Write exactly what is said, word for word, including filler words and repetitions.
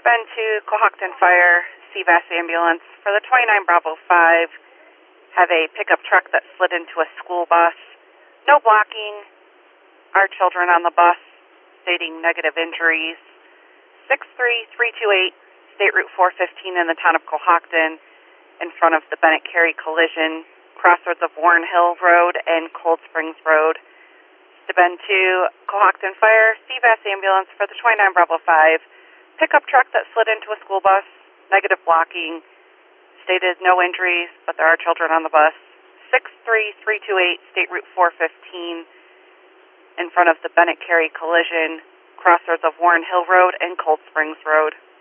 Been to Cohocton Fire, C V A S ambulance for the twenty-nine Bravo five. Have a pickup truck that slid into a school bus. No blocking. Our children on the bus, stating negative injuries. six three three two eight, State Route four fifteen in the town of Cohocton, in front of the Bennett Carey collision, crossroads of Warren Hill Road and Cold Springs Road. To been to Cohocton Fire, C V A S ambulance for the twenty-nine Bravo five. Pickup truck that slid into a school bus, negative blocking. Stated no injuries, but there are children on the bus. six three three two eight, State Route four fifteen, in front of the Bennett Carey collision, crossroads of Warren Hill Road and Cold Springs Road.